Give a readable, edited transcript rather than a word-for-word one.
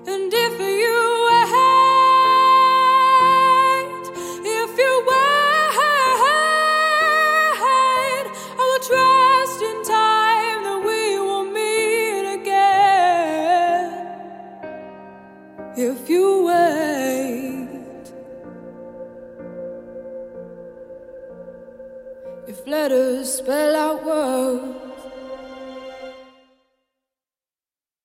And if you wait, I will trust in time that we will meet again. If you wait, if letters spell out words,